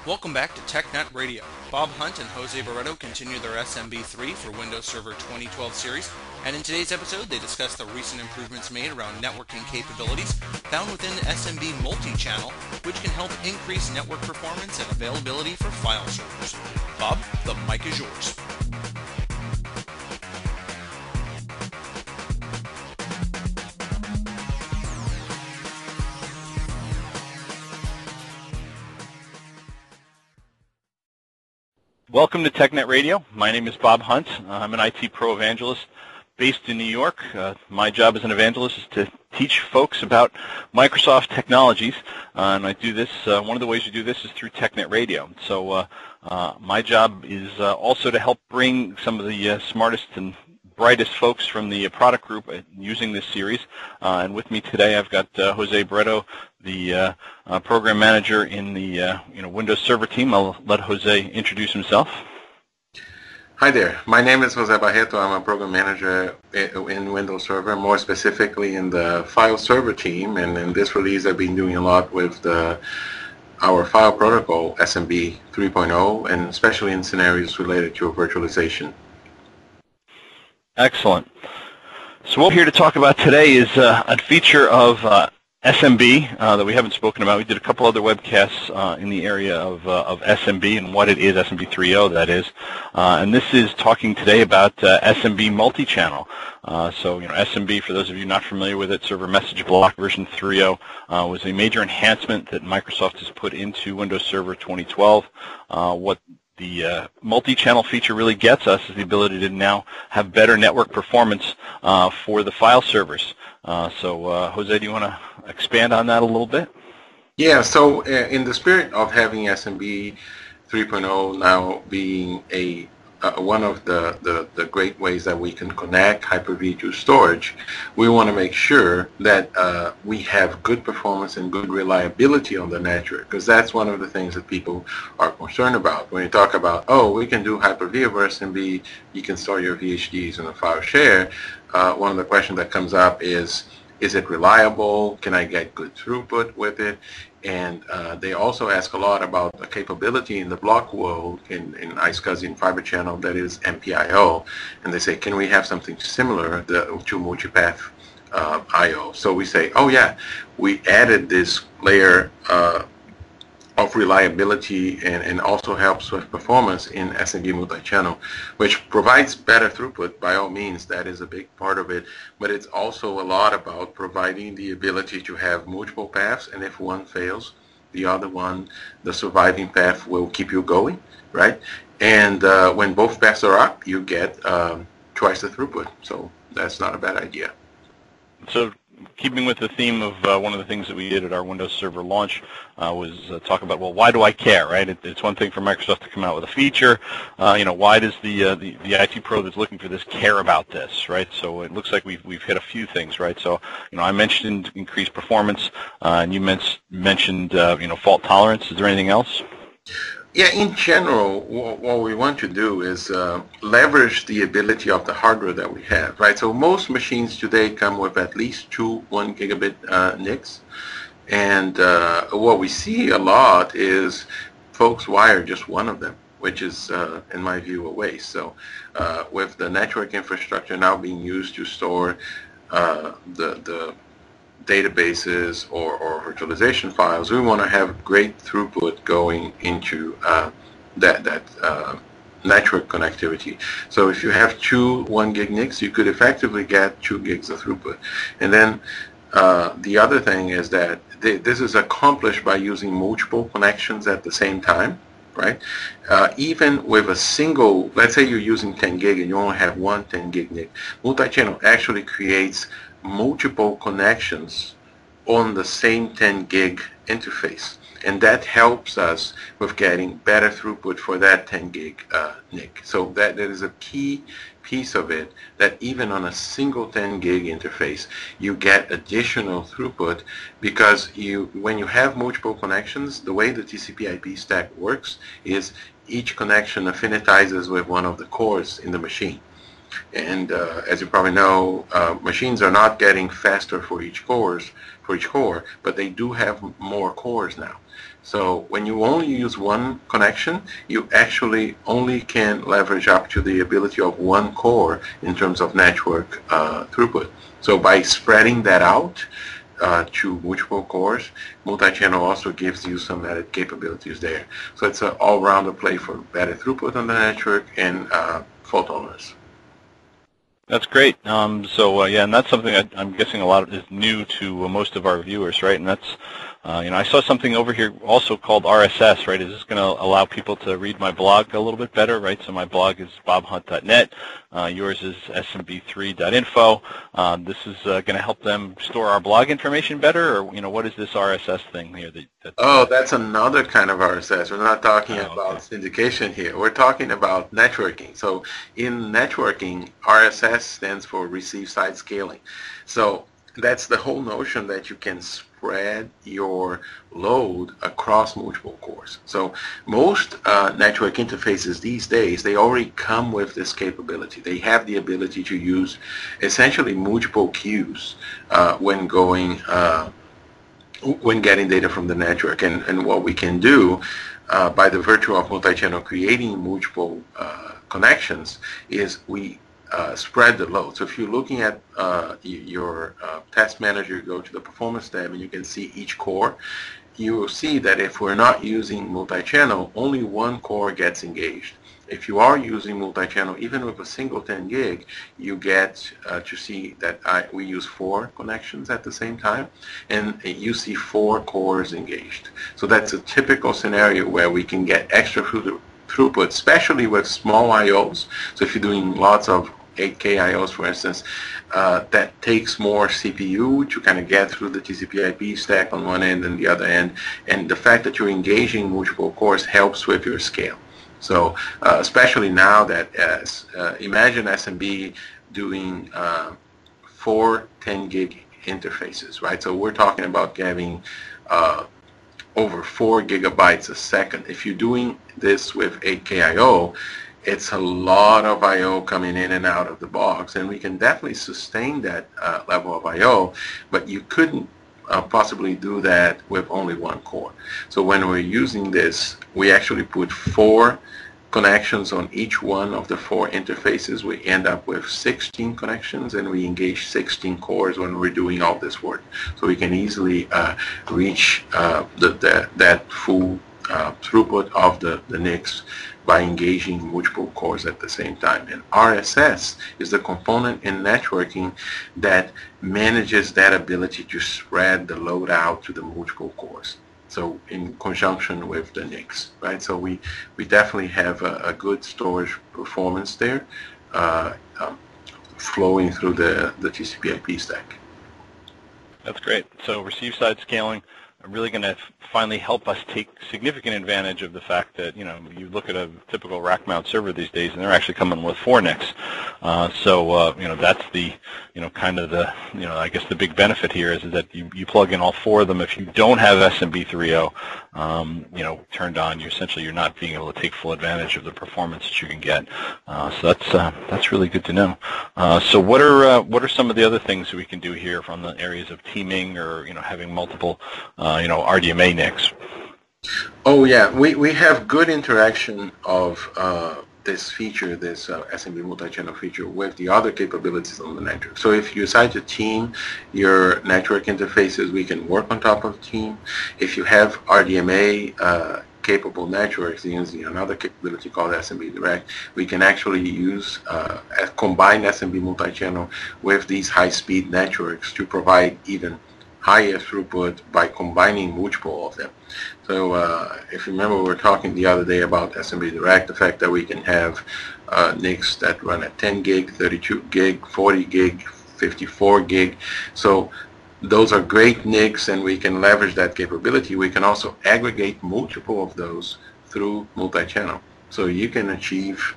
Welcome back to TechNet Radio. Bob Hunt and Jose Barreto continue their SMB3 for Windows Server 2012 series, and in today's episode they discuss the recent improvements made around networking capabilities found within SMB multi-channel, which can help increase network performance and availability for file servers. Bob, the mic is yours. Welcome to TechNet Radio. My name is Bob Hunt. I'm an IT pro evangelist based in New York. My job as an evangelist is to teach folks about Microsoft technologies, and I do this. One of the ways we do this is through TechNet Radio. So my job is also to help bring some of the smartest and brightest folks from the product group using this series. And with me today, I've got Jose Barreto, the program manager in the Windows Server team. I'll let Jose introduce himself. Hi there. My name is Jose Barreto. I'm a program manager in Windows Server, more specifically in the file server team. And in this release, I've been doing a lot with our file protocol, SMB 3.0, and especially in scenarios related to virtualization. Excellent. So what we're here to talk about today is a feature of SMB that we haven't spoken about. We did a couple other webcasts in the area of SMB and what it is, SMB 3.0 that is. And this is talking today about SMB multi-channel. So SMB, for those of you not familiar with it, Server Message Block version 3.0 was a major enhancement that Microsoft has put into Windows Server 2012. What the multi-channel feature really gets us is the ability to now have better network performance for the file servers. So Jose, do you want to expand on that a little bit? Yeah, so in the spirit of having SMB 3.0 now being one of the great ways that we can connect Hyper-V to storage, we want to make sure that we have good performance and good reliability on the network, because that's one of the things that people are concerned about. When you talk about, oh, we can do Hyper-V over SMB, you can store your VHDs in a file share, one of the questions that comes up is it reliable? Can I get good throughput with it? And they also ask a lot about the capability in the block world in iSCSI Fiber Channel, that is MPIO, and they say, can we have something similar to multipath I/O? So we say, oh yeah, we added this layer of reliability and also helps with performance in SMB multi-channel, which provides better throughput. By all means, that is a big part of it, but it's also a lot about providing the ability to have multiple paths, and if one fails, the other one, the surviving path, will keep you going, right? And when both paths are up, you get twice the throughput, so that's not a bad idea. So keeping with the theme of one of the things that we did at our Windows Server launch was talk about, well, why do I care, right? It's one thing for Microsoft to come out with a feature. Why does the IT pro that's looking for this care about this, right? So it looks like we've hit a few things, right? So I mentioned increased performance, and you mentioned fault tolerance. Is there anything else? Yeah, in general, what we want to do is leverage the ability of the hardware that we have, right? So most machines today come with at least two 1 gigabit NICs, and what we see a lot is folks wire just one of them, which is, in my view, a waste. So with the network infrastructure now being used to store the databases or virtualization files, we want to have great throughput going into that network connectivity. So if you have two 1 gig NICs, you could effectively get 2 gigs of throughput. And then the other thing is that this is accomplished by using multiple connections at the same time, right? Even with a single, let's say you're using 10 gig and you only have one 10 gig NIC, multi-channel actually creates multiple connections on the same 10 gig interface, and that helps us with getting better throughput for that 10 gig NIC. So that is a key piece of it, that even on a single 10 gig interface you get additional throughput, because when you have multiple connections, the way the TCP/IP stack works is each connection affinitizes with one of the cores in the machine. And as you probably know, machines are not getting faster for each core for each core, but they do have more cores now. So when you only use one connection, you actually only can leverage up to the ability of one core in terms of network throughput. So by spreading that out to multiple cores, multi-channel also gives you some added capabilities there. So it's an all-rounder play for better throughput on the network and fault tolerance. That's great. Yeah, and that's something I'm guessing a lot is new to most of our viewers, right? And that's, I saw something over here also called RSS, right? Is this going to allow people to read my blog a little bit better, right? So my blog is bobhunt.net. Yours is smb3.info. This is going to help them store our blog information better, or what is this RSS thing here? That's another kind of RSS. We're not talking about syndication here. We're talking about networking. So in networking, RSS stands for receive side scaling. So that's the whole notion that you can spread your load across multiple cores. So most network interfaces these days, they already come with this capability. They have the ability to use essentially multiple queues when getting data from the network. And what we can do by the virtue of multi-channel creating multiple connections is we spread the load. So if you're looking at your test manager, you go to the performance tab and you can see each core. You will see that if we're not using multi-channel, only one core gets engaged. If you are using multi-channel, even with a single 10 gig, you get to see that we use 4 connections at the same time, and you see 4 cores engaged. So that's a typical scenario where we can get extra throughput, especially with small IOs. So if you're doing lots of 8K IOs, for instance, that takes more CPU to kind of get through the TCP/IP stack on one end and the other end. And the fact that you're engaging multiple cores helps with your scale. So especially now that imagine SMB doing 4 10 gig interfaces, right? So we're talking about getting over 4 gigabytes a second. If you're doing this with 8K IO, it's a lot of I/O coming in and out of the box, and we can definitely sustain that level of I/O, but you couldn't possibly do that with only one core. So when we're using this, we actually put 4 connections on each one of the 4 interfaces. We end up with 16 connections, and we engage 16 cores when we're doing all this work. So we can easily reach that full throughput of the NICs by engaging multiple cores at the same time. And RSS is the component in networking that manages that ability to spread the load out to the multiple cores. So in conjunction with the NICs, right? So we definitely have a good storage performance there flowing through the TCP/IP stack. That's great. So receive side scaling are really going to finally help us take significant advantage of the fact that, you look at a typical rack mount server these days and they're actually coming with 4 NICs. That's the, kind of the, I guess the big benefit here is that you plug in all 4 of them. If you don't have SMB3.0, turned on, you're not being able to take full advantage of the performance that you can get. So that's really good to know. So what are some of the other things that we can do here from the areas of teaming or, having multiple RDMA NICs? Oh yeah, we have good interaction of this feature, this SMB multi-channel feature with the other capabilities on the network. So if you decide to team your network interfaces, we can work on top of team. If you have RDMA capable networks using another capability called SMB Direct, we can actually use combine SMB multi-channel with these high-speed networks to provide even higher throughput by combining multiple of them. So if you remember, we were talking the other day about SMB Direct, the fact that we can have NICs that run at 10 gig, 32 gig, 40 gig, 54 gig. So those are great NICs, and we can leverage that capability. We can also aggregate multiple of those through multi-channel. So you can achieve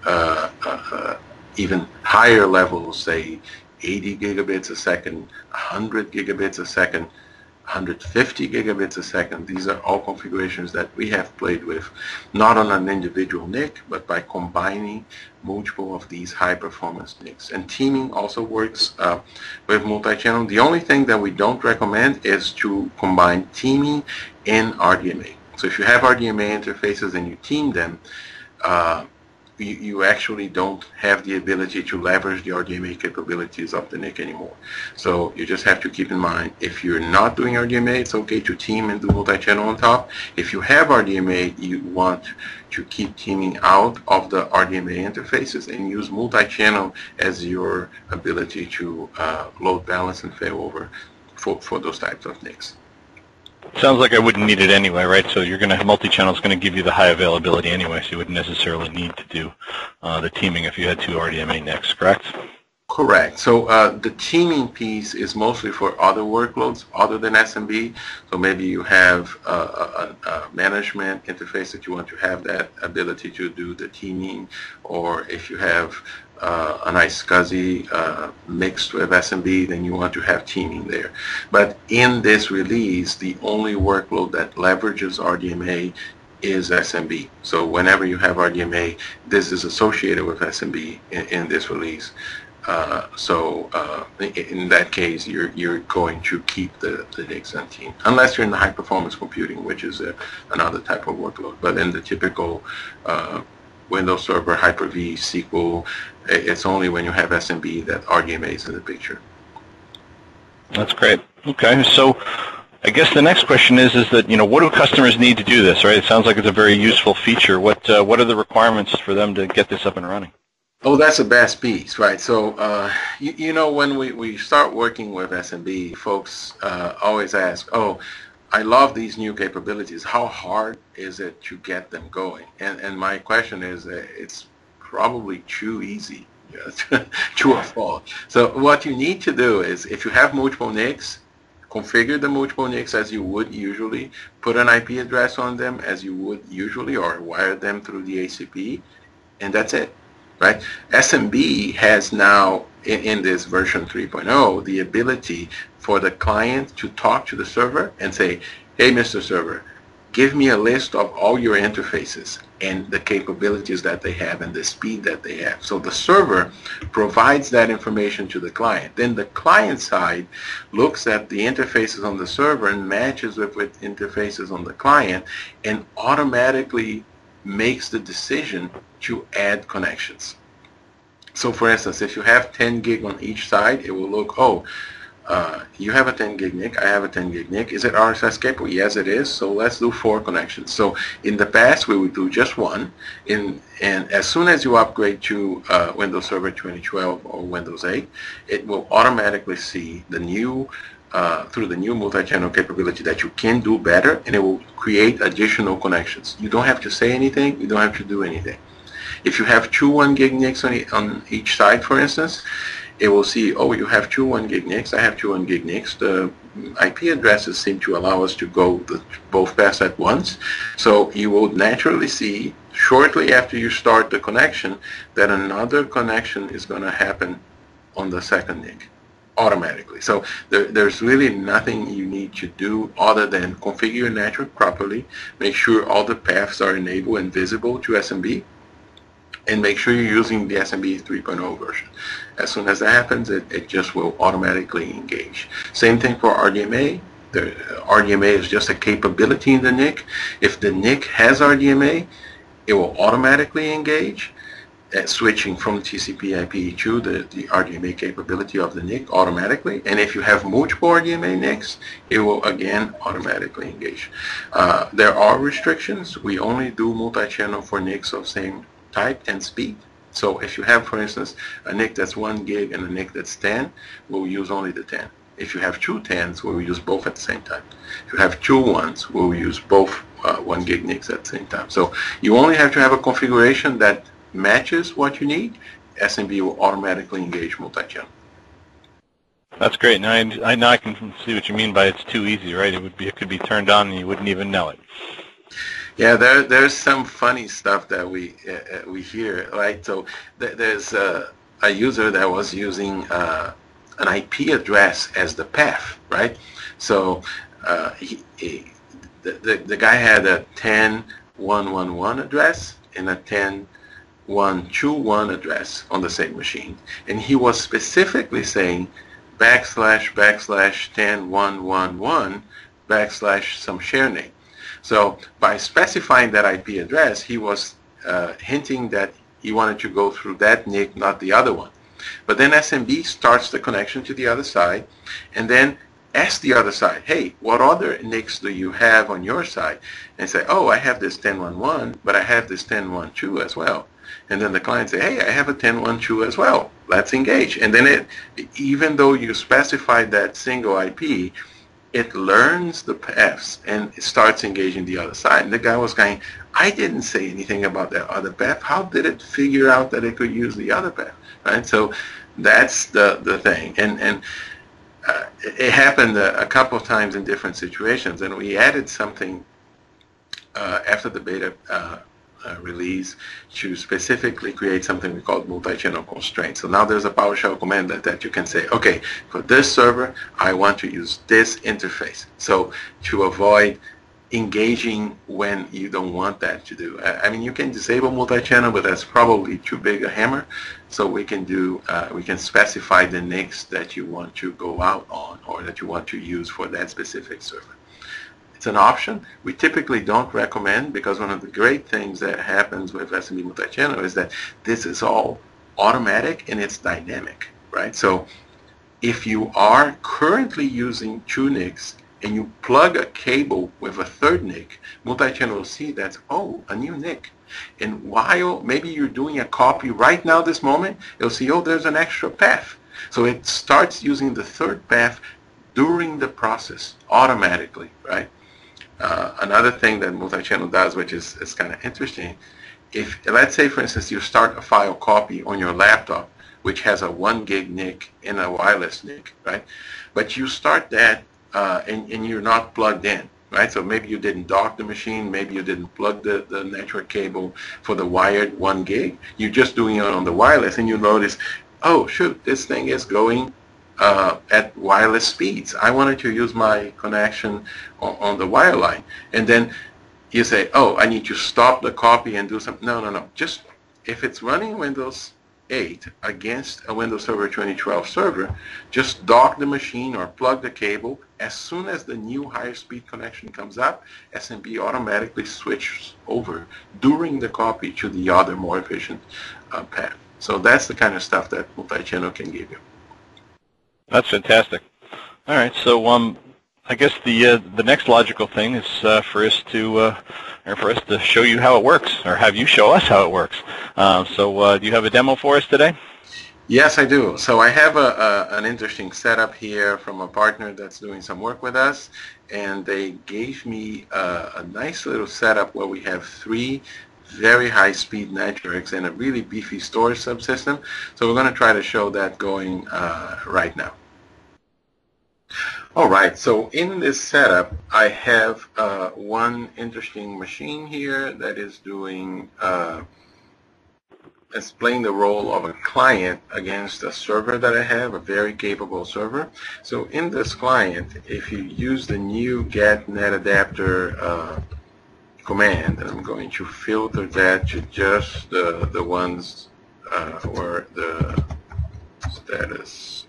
even higher levels, say 80 gigabits a second, 100 gigabits a second 150 gigabits a second. These are all configurations that we have played with, not on an individual NIC, but by combining multiple of these high-performance NICs. And teaming also works with multi-channel. The only thing that we don't recommend is to combine teaming and RDMA. So if you have RDMA interfaces and you team them, you actually don't have the ability to leverage the RDMA capabilities of the NIC anymore. So you just have to keep in mind, if you're not doing RDMA, it's okay to team and do multi-channel on top. If you have RDMA, you want to keep teaming out of the RDMA interfaces and use multi-channel as your ability to load balance and failover for those types of NICs. Sounds like I wouldn't need it anyway, right? So you're going to have multi-channel is going to give you the high availability anyway, so you wouldn't necessarily need to do the teaming if you had two RDMA NICs, correct? Correct. So the teaming piece is mostly for other workloads other than SMB. So maybe you have a management interface that you want to have that ability to do the teaming, or if you have a nice SCSI mixed with SMB, then you want to have teaming there. But in this release, the only workload that leverages RDMA is SMB. So whenever you have RDMA, this is associated with SMB in this release. In that case, you're going to keep the NICs on team, unless you're in the high performance computing, which is another type of workload. But in the typical Windows Server, Hyper-V, SQL, it's only when you have SMB that RDMA is in the picture. That's great. Okay, so I guess the next question is that, what do customers need to do this, right? It sounds like it's a very useful feature. What are the requirements for them to get this up and running? Oh, that's the best piece, right? So, when we start working with SMB, folks always ask, oh, I love these new capabilities. How hard is it to get them going? And my question is, it's probably too easy, true or false. So what you need to do is, if you have multiple NICs, configure the multiple NICs as you would usually, put an IP address on them as you would usually, or wire them through the ACP, and that's it. Right? SMB has now, in this version 3.0, the ability for the client to talk to the server and say, hey, Mr. Server, give me a list of all your interfaces and the capabilities that they have and the speed that they have. So the server provides that information to the client. Then the client side looks at the interfaces on the server and matches with interfaces on the client and automatically makes the decision to add connections. So for instance, if you have 10 gig on each side, it will look, you have a 10 gig NIC, I have a 10 gig NIC. Is it RSS capable? Yes, it is. So let's do 4 connections. So in the past, we would do just one. And as soon as you upgrade to Windows Server 2012 or Windows 8, it will automatically see the new through the new multi-channel capability that you can do better, and it will create additional connections. You don't have to say anything. You don't have to do anything. If you have 2 1 gig NICs on each side, for instance, it will see, oh, you have 2 1 gig NICs, I have 2 1 gig NICs. The IP addresses seem to allow us to go both paths at once. So you will naturally see, shortly after you start the connection, that another connection is going to happen on the second NIC. Automatically. So there's really nothing you need to do other than configure your network properly, make sure all the paths are enabled and visible to SMB, and make sure you're using the SMB 3.0 version. As soon as that happens, it just will automatically engage. Same thing for RDMA. The RDMA is just a capability in the NIC. If the NIC has RDMA, it will automatically engage. Switching from TCP IP to the RDMA capability of the NIC automatically. And if you have multiple RDMA NICs, it will again automatically engage. There are restrictions. We only do multi-channel for NICs of same type and speed. So if you have, for instance, a NIC that's 1 gig and a NIC that's 10, we'll use only the 10. If you have 2 10s, we'll use both at the same time. If you have 2 1s, we'll use both 1 gig NICs at the same time. So you only have to have a configuration that matches what you need. SMB will automatically engage multi-channel. That's great. Now I can see what you mean by it's too easy, right? It could be turned on and you wouldn't even know it. Yeah, there's some funny stuff that we hear, right? So there's a user that was using an IP address as the path, right? So the guy had a 10.1.1.1 address and a 10.1.2.1 address on the same machine, and he was specifically saying backslash 10.1.1.1 backslash some share name. So by specifying that IP address, he was hinting that he wanted to go through that NIC, not the other one. But then SMB starts the connection to the other side, and then asks the other side, hey, what other NICs do you have on your side? And say, oh, I have this 10.1.1, but I have this 10.1.2 as well. And then the client say, hey, I have a 10.1.2 as well. Let's engage. And then even though you specified that single IP, it learns the paths and it starts engaging the other side. And the guy was going, I didn't say anything about that other path. How did it figure out that it could use the other path? Right? So that's the thing. And it happened a couple of times in different situations. And we added something after the beta release to specifically create something we call multi-channel constraints. So now there's a PowerShell command that you can say, okay, for this server, I want to use this interface. So to avoid engaging when you don't want that to do. I mean, you can disable multi-channel, but that's probably too big a hammer. So we can do, we can specify the NICs that you want to go out on or that you want to use for that specific server. It's an option. We typically don't recommend, because one of the great things that happens with SMB multi-channel is that this is all automatic and it's dynamic, right? So if you are currently using two NICs and you plug a cable with a third NIC, multi-channel will see that's, oh, a new NIC. And while maybe you're doing a copy right now this moment, it'll see, oh, there's an extra path. So it starts using the third path during the process automatically, right? Another thing that multi-channel does, which is kind of interesting, if let's say, for instance, you start a file copy on your laptop, which has a 1 gig NIC and a wireless NIC, right? But you start that and you're not plugged in, right? So maybe you didn't dock the machine, maybe you didn't plug the network cable for the wired 1 gig. You're just doing it on the wireless, and you notice, oh, shoot, this thing is going at wireless speeds. I wanted to use my connection on the wireline. And then you say, oh, I need to stop the copy and do something. No. Just if it's running Windows 8 against a Windows Server 2012 server, just dock the machine or plug the cable. As soon as the new higher speed connection comes up, SMB automatically switches over during the copy to the other more efficient path. So that's the kind of stuff that multi-channel can give you. That's fantastic. All right, so I guess the next logical thing is for us to show you how it works, or have you show us how it works. So do you have a demo for us today? Yes, I do. So I have an interesting setup here from a partner that's doing some work with us, and they gave me a nice little setup where we have 3 very high-speed networks and a really beefy storage subsystem. So we're going to try to show that going right now. All right, so in this setup, I have one interesting machine here that is doing, it's playing the role of a client against a server that I have, a very capable server. So in this client, if you use the new get net adapter command, and I'm going to filter that to just the ones where the status.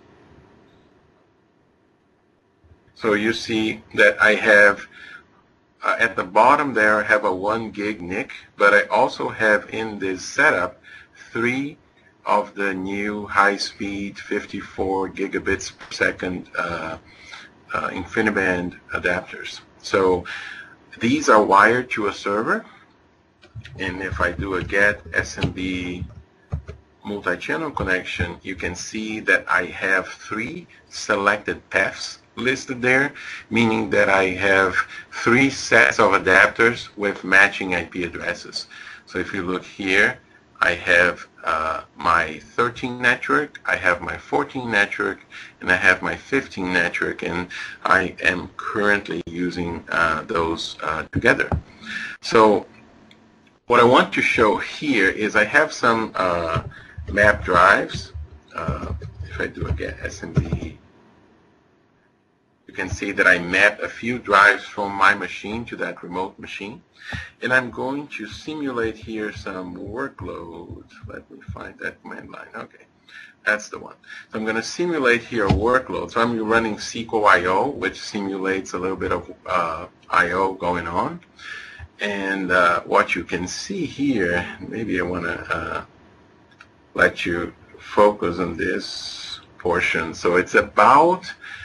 So you see that I have at the bottom there I have a 1 gig NIC, but I also have in this setup 3 of the new high-speed 54 gigabits per second InfiniBand adapters. So these are wired to a server, and if I do a get SMB multi-channel connection, you can see that I have 3 selected paths listed there, meaning that I have 3 sets of adapters with matching IP addresses. So if you look here, I have my 13 network, I have my 14 network, and I have my 15 network, and I am currently using those together. So what I want to show here is I have some map drives. If I do again SMB, you can see that I map a few drives from my machine to that remote machine. And I'm going to simulate here some workloads. Let me find that command line. Okay, that's the one. So I'm going to simulate here a workload. So I'm running SQL I/O, which simulates a little bit of I/O going on. And what you can see here, maybe I want to let you focus on this portion. So it's about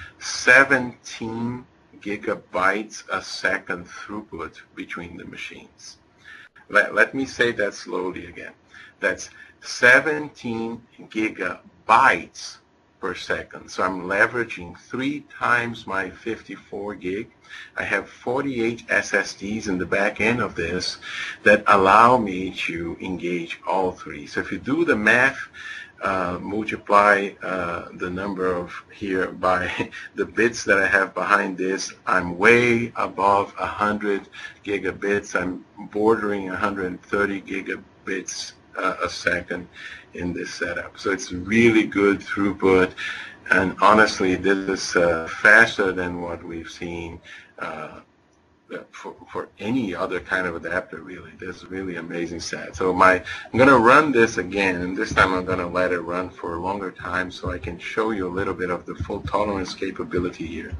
17 gigabytes a second throughput between the machines. Let me say that slowly again. That's 17 gigabytes per second. So I'm leveraging 3 times my 54 gig. I have 48 SSDs in the back end of this that allow me to engage all 3. So if you do the math, multiply the number of here by the bits that I have behind this, I'm way above 100 gigabits. I'm bordering 130 gigabits a second in this setup. So it's really good throughput, and honestly this is faster than what we've seen for any other kind of adapter, really. This is really amazing set. So I'm going to run this again, and this time I'm going to let it run for a longer time so I can show you a little bit of the fault tolerance capability here.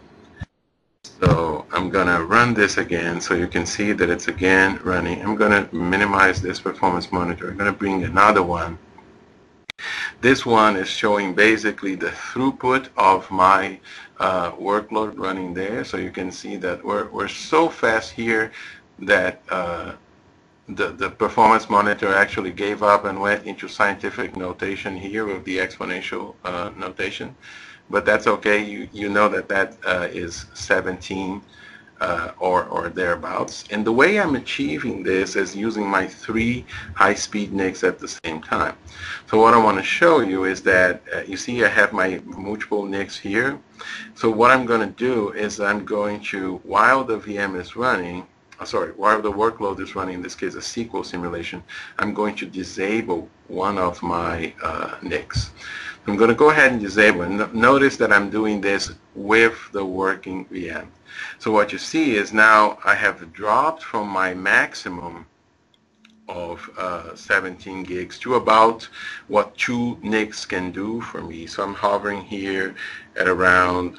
So I'm going to run this again so you can see that it's again running. I'm going to minimize this performance monitor. I'm going to bring another one. This one is showing basically the throughput of my workload running there. So you can see that we're so fast here that the performance monitor actually gave up and went into scientific notation here with the exponential notation. But that's okay. You know that is 17 or thereabouts. And the way I'm achieving this is using my 3 high-speed NICs at the same time. So what I want to show you is that you see I have my multiple NICs here. So what I'm going to do is I'm going to, while the VM is running, while the workload is running, in this case a SQL simulation, I'm going to disable one of my NICs. I'm going to go ahead and disable it. Notice that I'm doing this with the working VM. So what you see is now I have dropped from my maximum of 17 gigs to about what 2 NICs can do for me. So I'm hovering here at around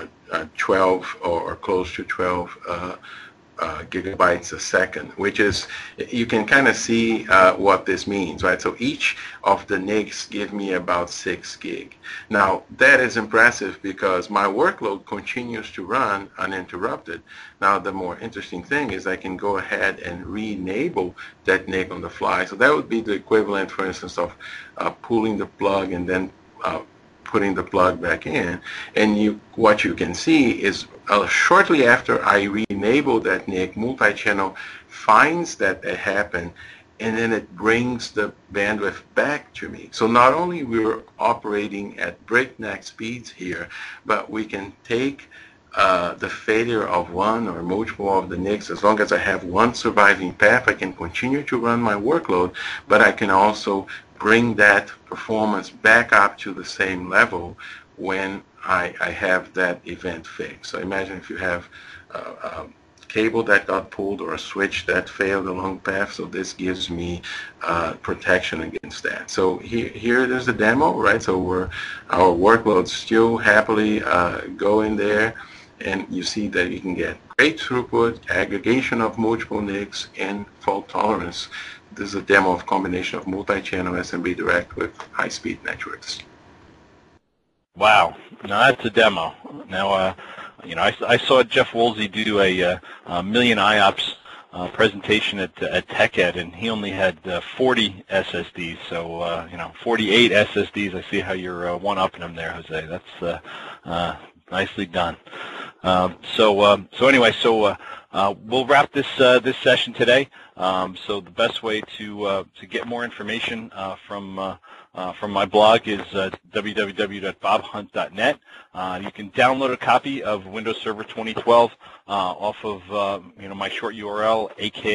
12 or close to 12 gigabytes a second, which is, you can kind of see what this means, right? So each of the NICs give me about 6 gig. Now that is impressive because my workload continues to run uninterrupted. Now the more interesting thing is I can go ahead and re-enable that NIC on the fly. So that would be the equivalent, for instance, of pulling the plug and then putting the plug back in, and what you can see is shortly after I re-enable that NIC, multi-channel finds that happened, and then it brings the bandwidth back to me. So not only we're operating at breakneck speeds here, but we can take the failure of one or multiple of the NICs. As long as I have one surviving path, I can continue to run my workload, but I can also bring that performance back up to the same level when I have that event fixed. So imagine if you have a cable that got pulled or a switch that failed along path. So this gives me protection against that. So here there's a demo, right? So our workloads still happily going there, and you see that you can get great throughput, aggregation of multiple NICs, and fault tolerance. This is a demo of combination of multi-channel SMB Direct with high-speed networks. Wow, now that's a demo. Now, I saw Jeff Woolsey do a million IOPS presentation at TechEd, and he only had 40 SSDs. So 48 SSDs. I see how you're one-upping them there, Jose. That's nicely done. So anyway, we'll wrap this session today. So the best way to get more information from my blog is www.bobhunt.net. You can download a copy of Windows Server 2012 off of my short URL,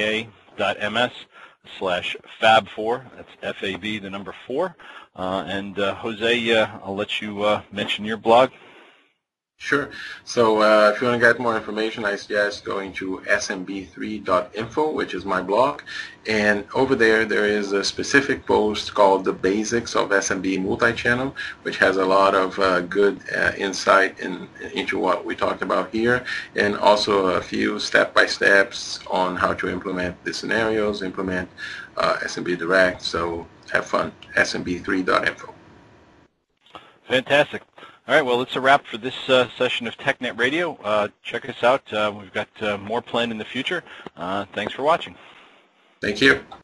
aka.ms/fab4. That's FAB, the number 4. And Jose, I'll let you mention your blog. Sure. So if you want to get more information, I suggest going to smb3.info, which is my blog. And over there is a specific post called The Basics of SMB Multi-Channel, which has a lot of good insight into what we talked about here, and also a few step-by-steps on how to implement the scenarios, implement SMB Direct. So have fun. smb3.info. Fantastic. All right, well, it's a wrap for this session of TechNet Radio. Check us out. We've got more planned in the future. Thanks for watching. Thank you.